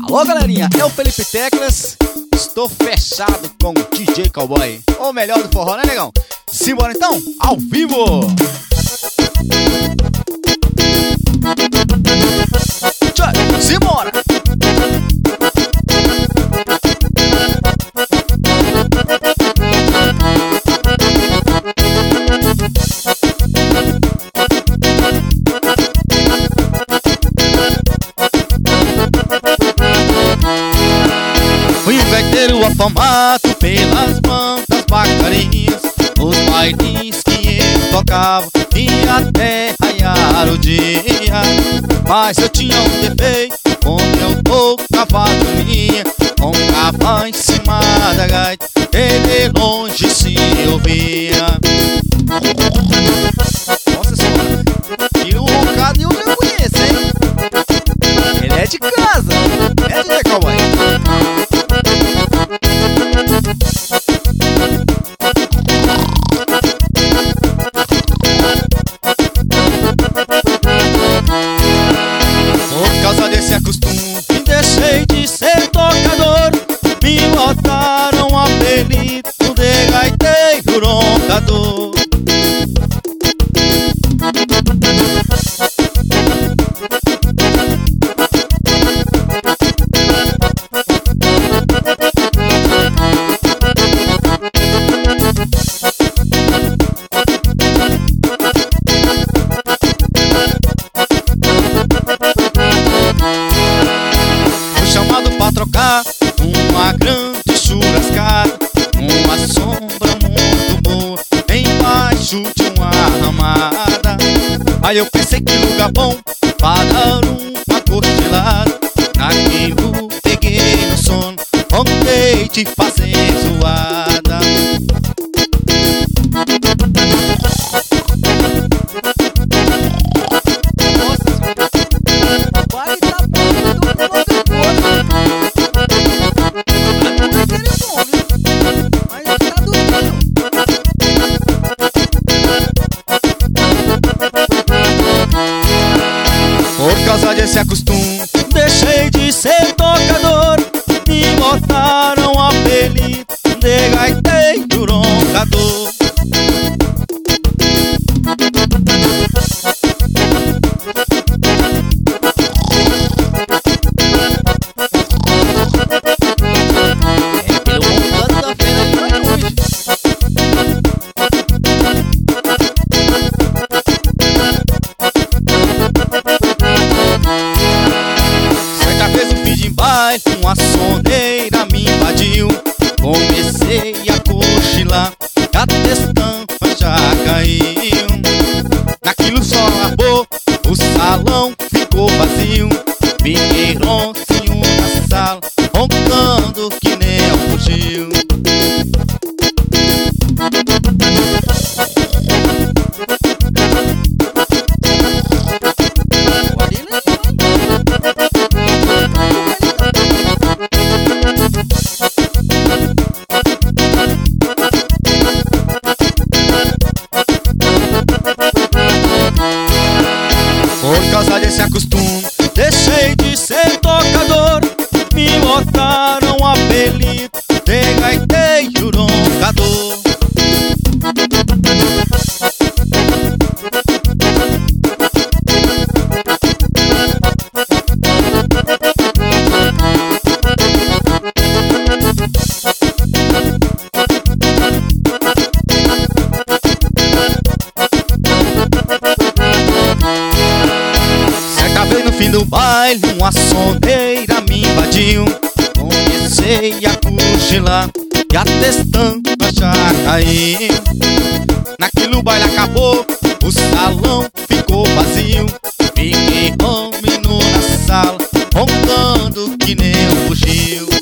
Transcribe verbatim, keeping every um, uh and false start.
Alô galerinha, é o Felipe Teclas. Estou fechado com o D J Cowboy, o melhor do forró, né negão? Simbora então, ao vivo! Tchau, simbora! Fui um gaiteiro afamado pelas bandas bacaninhas, os bailes que ele tocava e até raiar o dia. Mas eu tinha um defeito, quando eu tocava a dormia, roncava em cima da gaita, ele longe se ouvia. Nossa senhora, e o roncado eu já conheço, hein? Ele é de casa, é D J Cowboy. Por causa desse acostume, deixei de ser tocador. Me botaram o apelido de gaiteiro roncador. Pra trocar uma grande churrascada, uma sombra muito boa embaixo de uma ramada. Aí eu pensei que lugar bom para dar uma cochilada. Naquilo peguei no sono, voltei de fazer zoada. Por causa desse acostume, deixei de ser tocador. Me botaram o apelido de gaiteiro roncador. É pelo roncado da feira de mais longe. Uma soneira me invadiu, comecei a cochilar, a testampa já caiu. Naquilo só acabou, o salão ficou vazio. Fiquei roncinho na sala, roncando que nem eu fugiu. Por causa desse acostume, deixei de ser tocador. Me botaram o apelido de gaiteiro roncador. No fim do baile, uma soneira me invadiu. Comecei a cochilar e a testampa já caiu. Naquilo o baile acabou, o salão ficou vazio. Fiquei homem na sala, roncando que nem um bugio.